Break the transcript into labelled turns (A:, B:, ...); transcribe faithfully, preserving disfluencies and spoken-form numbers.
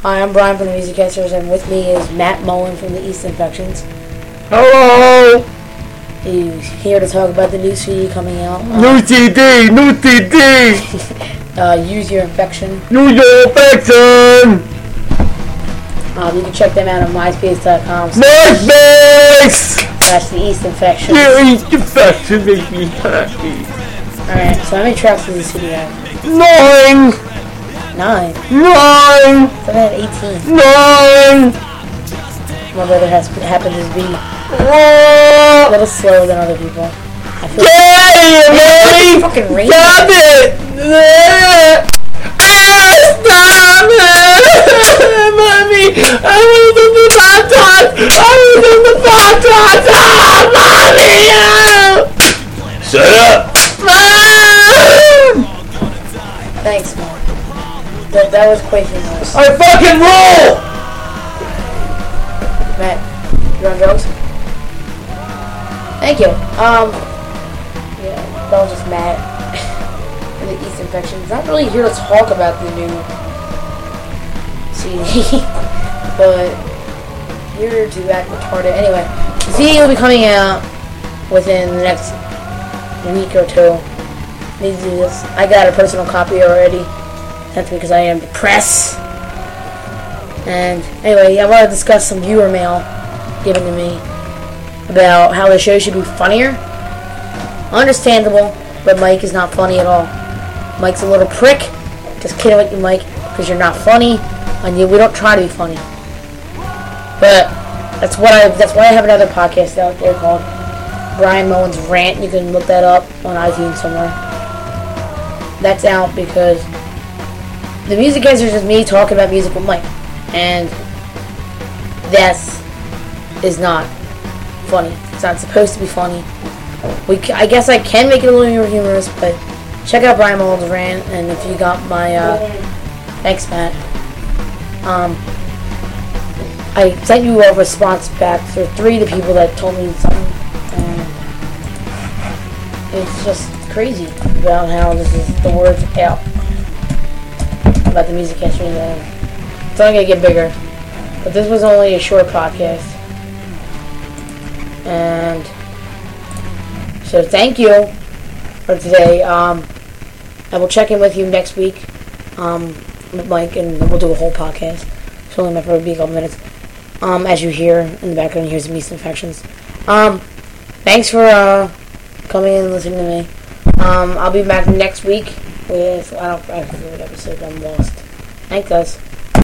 A: Hi, I'm Brian from the Music Casters, and with me is Matt Mullen from the East Infections.
B: Hello!
A: He's here to talk about the new C D coming out. Uh,
B: New C D! New C D!
A: uh, Use Your Infection.
B: Use Your Infection!
A: Um, you can check them out on myspace dot com.
B: MySpace!
A: That's the East Infections.
B: Yeah, East Infection makes me happy.
A: Alright, so how many tracks does the C D have?
B: Nine!
A: Nine.
B: Nine!
A: So I had eighteen.
B: Nine!
A: My brother has happens to be
B: Oh!
A: a little slower than other people. I feel
B: Yeah,
A: like
B: Mommy!
A: fucking rain.
B: Stop it! Ah, stop it! Mommy! I want to do the hot dogs! I want to do the hot dogs! Ah, Mommy! Ah! Shut up! Mom!
A: Thanks, man. That, that was quaking noise.
B: I fucking roll!
A: Matt, you on drugs? Thank you. Um, yeah, that was just Matt. And the East Infections. Not really here to talk about the new C D, but here to act retarded. Anyway, the C D will be coming out within the next week or two. Need to do this. I got a personal copy already. That's because I am depressed. And anyway, I want to discuss some viewer mail given to me about how the show should be funnier. Understandable, but Mike is not funny at all. Mike's a little prick. Just kidding with you, Mike, because you're not funny, and you, we don't try to be funny. But that's what I. That's why I have another podcast out there called Brian Mullen's Rant. You can look that up on iTunes somewhere. That's out because the Music Casters is just me talking about music with Mike. And that is not funny. It's not supposed to be funny. We, I guess I can make it a little more humorous, but check out Brian Mullen's Rant, and if you got my, uh, thanks, Matt. Um, I sent you a response back for three of the people that told me something, and it's just crazy about how this is the word's out about the Music Casters. And it's only going to get bigger. But this was only a short podcast. And so thank you for today. Um, I will check in with you next week um, with Mike, and we'll do a whole podcast. It's only meant for a couple minutes. Um, as you hear in the background, here's some East Infections. Um, thanks for uh, coming in and listening to me. Um, I'll be back next week with, I don't, I don't know what episode, I'm lost. Thanks, guys.